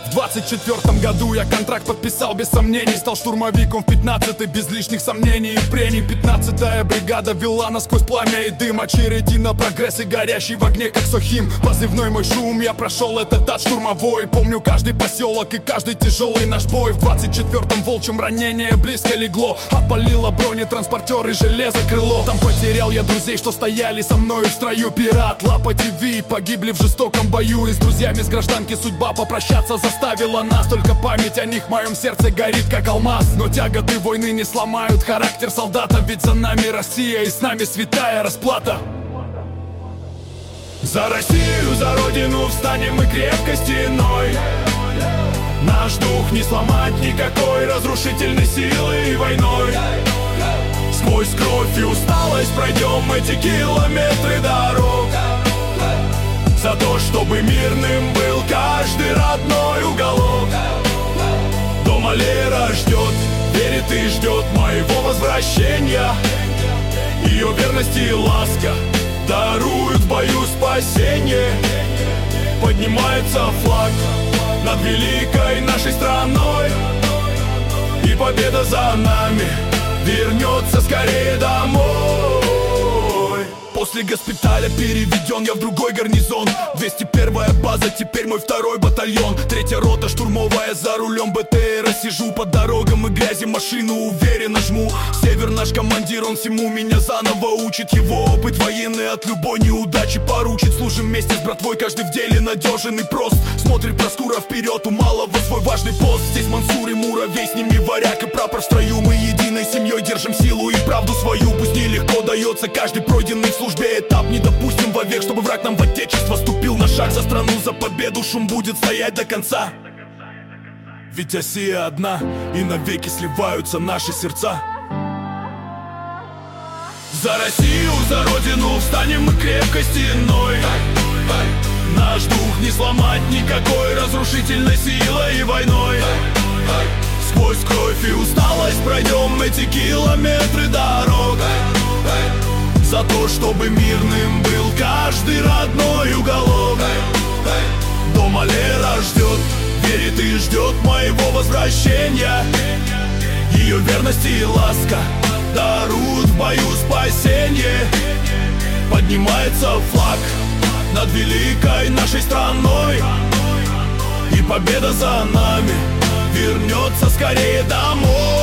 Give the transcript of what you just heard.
В 24-м году я контракт подписал без сомнений. Стал штурмовиком в 15-й без лишних сомнений и прений. 15-я бригада вела нас сквозь пламя и дым. Очереди на прогресс и горящий в огне как Сохим. Позывной мой шум, я прошел этот ад штурмовой. Помню каждый поселок и каждый тяжелый наш бой. В 24-м волчьем ранение близко легло. Опалило бронетранспортер и железо крыло. Там потерял я друзей, что стояли со мною в строю. Пират, Лапа ТВ погибли в жестоком бою. И с друзьями с гражданки судьба попрощаться заставила нас. Только память о них в моем сердце горит как алмаз. Но тяготы войны не сломают характер солдата. Ведь за нами Россия и с нами святая расплата. За Россию, за Родину встанем мы крепкой стеной. Наш дух не сломать никакой разрушительной силой и войной. Сквозь кровь и усталость пройдем эти километры дорог. За то, чтобы мирным был каждый родной уголок. Дома Лера ждет, верит и ждет моего возвращения. Ее верность и ласка даруют в бою спасение. Поднимается флаг над великой нашей страной, и победа за нами вернется скорее домой. После госпиталя переведен я в другой гарнизон. 201-я база, теперь мой второй батальон. 3-я рота штурмовая, за рулем БТРа сижу. По дорогам и грязи машину уверенно жму. Север наш командир, он всему меня заново учит. Его опыт военный от любой неудачи поручит. Служим вместе с братвой, каждый в деле надежен и прост. Смотрит Проскура вперед, у малого свой важный пост. Здесь Мансур и Муравей, с ними варяг и прапор в строю. Мы единой семьей держим силу и правду свою. Пусть нелегко дается каждый пройденный в службе этап. Не допустим вовек, чтобы враг нам в отечество ступил на шаг. За страну, за победу шум будет стоять до конца. Ведь Россия одна, и навеки сливаются наши сердца. За Россию, за Родину встанем мы крепкой стеной. Наш дух не сломать никакой разрушительной силой и войной. Сквозь кровь и усталость пройдем эти километры дорог. За то, чтобы мирным был каждый родной уголок. Дома Лера ждет, верит и ждет моего возвращения. Ее верность и ласка даруют в бою спасение. Поднимается флаг над великой нашей страной, и победа за нами вернется скорее домой.